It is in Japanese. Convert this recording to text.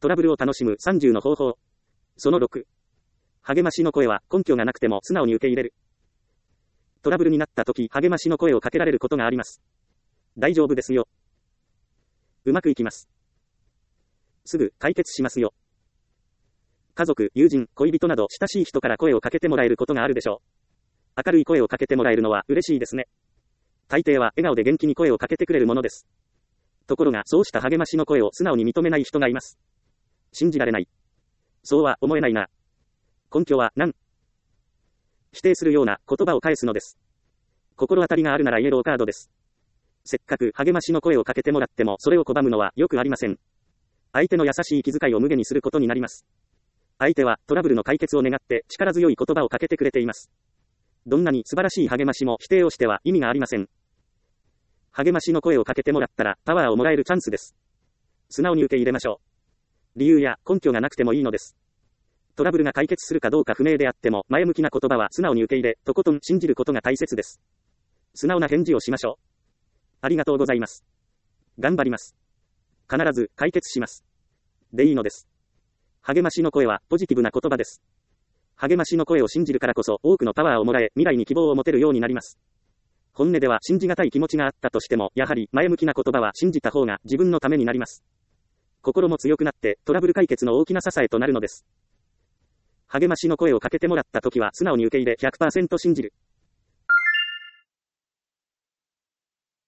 トラブルを楽しむ30の方法。その6。励ましの声は根拠がなくても素直に受け入れる。トラブルになった時、励ましの声をかけられることがあります。大丈夫ですよ。うまくいきます。すぐ解決しますよ。家族、友人、恋人など親しい人から声をかけてもらえることがあるでしょう。明るい声をかけてもらえるのは嬉しいですね。大抵は笑顔で元気に声をかけてくれるものです。ところがそうした励ましの声を素直に認めない人がいます。信じられない。そうは思えないな。根拠は何？否定するような言葉を返すのです。心当たりがあるならイエローカードです。せっかく励ましの声をかけてもらってもそれを拒むのはよくありません。相手の優しい気遣いを無下にすることになります。相手はトラブルの解決を願って力強い言葉をかけてくれています。どんなに素晴らしい励ましも否定をしては意味がありません。励ましの声をかけてもらったらパワーをもらえるチャンスです。素直に受け入れましょう。理由や根拠がなくてもいいのです。トラブルが解決するかどうか不明であっても前向きな言葉は素直に受け入れ、とことん信じることが大切です。素直な返事をしましょう。ありがとうございます。頑張ります。必ず解決します。でいいのです。励ましの声はポジティブな言葉です。励ましの声を信じるからこそ多くのパワーをもらえ、未来に希望を持てるようになります。本音では信じがたい気持ちがあったとしても、やはり前向きな言葉は信じた方が自分のためになります。心も強くなってトラブル解決の大きな支えとなるのです。励ましの声をかけてもらったときは素直に受け入れ 100% 信じる。